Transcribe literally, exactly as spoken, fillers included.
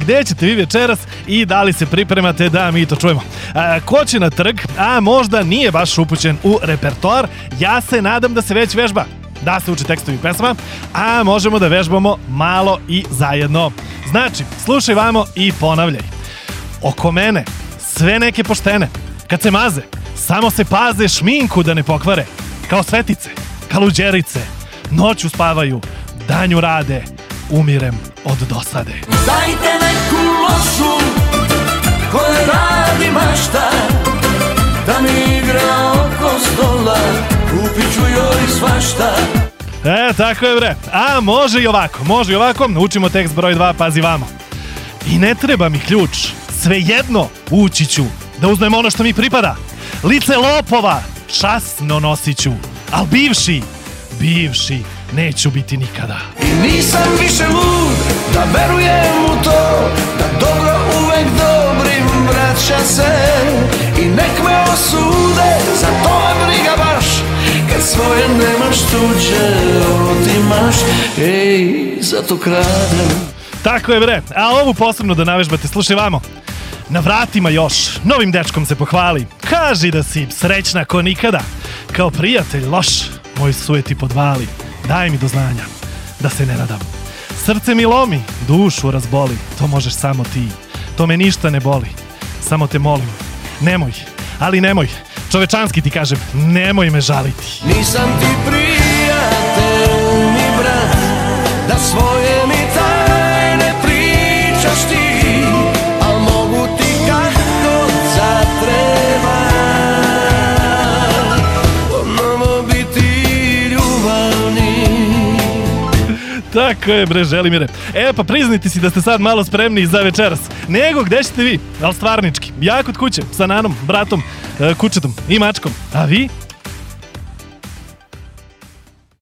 gde ćete vi večeras i da li se pripremate da mi to čujemo. A, ko će na trg, a možda nije baš upućen u repertoar, ja se nadam da se već vežba, da se uči tekstovi pesama, a možemo da vežbamo malo i zajedno. Znači, slušaj vamo i ponavljaj. Oko mene sve neke poštene, kad se maze, samo se paze šminku da ne pokvare. Kao svetice, kaluđerice, noću spavaju, danju rade, umirem od dosade. Dajte neku lošu koja radi mašta, da mi igra oko stola, kupit ću joj svašta. E, tako je bre. A može i ovako, može i ovako. Učimo tekst broj dva, pazi vamo. I ne treba mi ključ, svejedno ući ću, da uzmem ono što mi pripada. Lice lopova, časno nosit ću, al bivši, bivši neću biti nikada. I nisam više lud da verujem u to, da dobro uvek dobrim vraća se. I nek me osude, za to je briga baš, kad svoje nemaš tuđe otimaš. Ej, zato kradem. Tako je bre, a ovu posebno da navežbate, slušaj vamo. Na vratima još, novim dečkom se pohvali, kaži da si srećna ko nikada. Kao prijatelj loš, moj sujeti podvali, daj mi do znanja da se ne nadam. Srce mi lomi, dušu razboli, to možeš samo ti, to me ništa ne boli. Samo te molim, nemoj, ali nemoj, čovečanski ti kažem, nemoj me žaliti. Nisam ti prijatelj ni brat, da svoje mi tajne pričaš ti, al mogu ti kako zatreba ponovo biti ljubavni. Tako je bre, Želimire. E pa priznajte si da ste sad malo spremni za večeras. Nego gde ćete vi? Ali stvarnički. Ja kod kuće, sa nanom, bratom, kućetom i mačkom. A vi?